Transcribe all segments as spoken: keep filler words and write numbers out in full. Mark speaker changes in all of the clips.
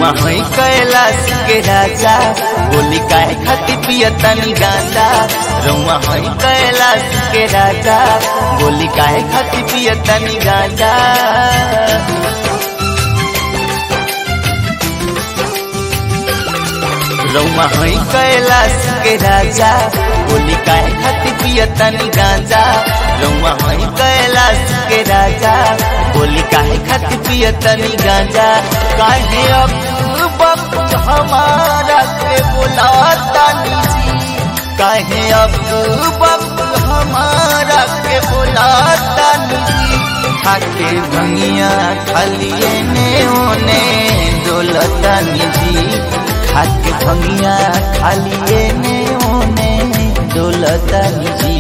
Speaker 1: रउआ हई कैलाश के राजा गोली काहे खाती पियतनी गांजा। रउआ हई कैलाश के राजा गोली काहे खाती पियतनी गांजा। रउआ हई कैलाश के राजा गोली काहे खाती पियतनी गांजा। रउआ हई कैलाश के राजा गोली काहे खाती पियतनी गांजा। काहे अब वक्त हमारा के बुलातानी जी, काहे अब वक्त हमारा के बुलातानी जी। खाके भंगिया खालिए ने ओने डोलतानी जी, खाके भंगिया खालिए ने ओने डोलतानी जी।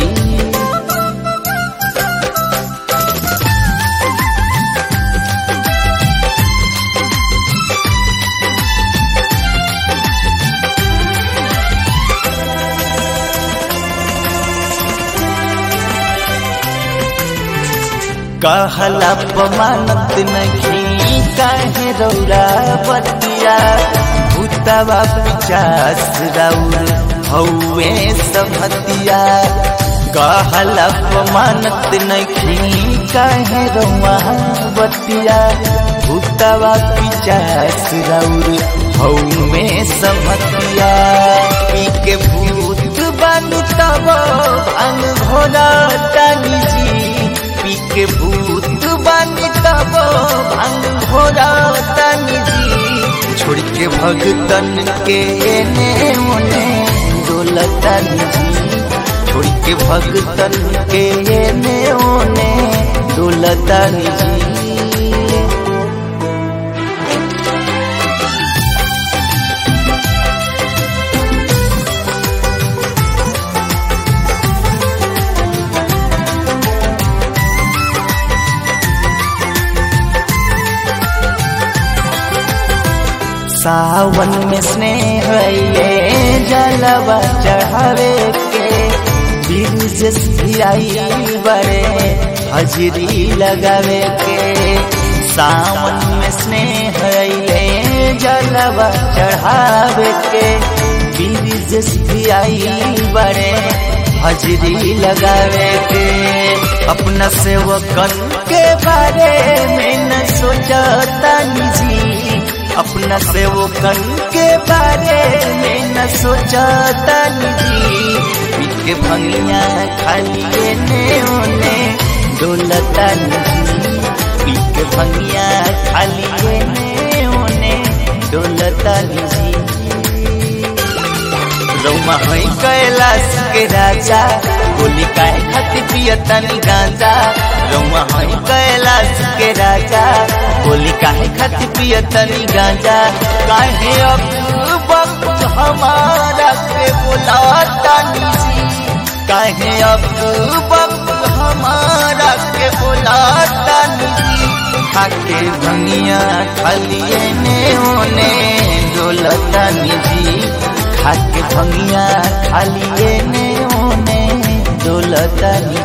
Speaker 1: कहला पमानत नहीं काहे रौरा बतिया। भूतवा पिचास राउर हौवे समतिया। कहला पमानत नहीं काहे रौआ बतिया। भूतवा पिचास राउर हौवे समतिया। पी के भूत बन तब भांग घोड़ा तानी जी, पी के भूत बानी तब भांग घोड़ा तानी जी। छोड़ के भगतन के एने ओने डोलतानी जी, छोड़ के भगतन के एने ओने डोलतानी जी। सावन में स्नेह ये जलवा चढ़ावे के। बिरजस भी आई बड़े हजरी लगावे के। सावन में स्नेह ये जलवा चढ़ावे के। बिरजस भी आई बड़े हजरी लगावे के। अपना सेवकन के बारे में न सोचतानी जी, अपना सेवकन के बारे में न सोचतानी जी। पी के भंगिया खालिए ने ओने डोलतानी जी, पी के भंगिया खालिए ने ओने डोलतानी जी। रउआ हई कैलाश के राजा गोली काहे खाती पियतनी गांजा। रउआ हई कैलाश के राजा गोली काहे खाती पियतनी गांजा। काहे अब वक्त हमारा के बुलातानी जी, काहे अब वक्त हमारा के बुलातानी जी। खाके भंगिया खालिए ने ओने डोलतानी जी, खाके भंगिया खालिए ने ओने डोलतानी।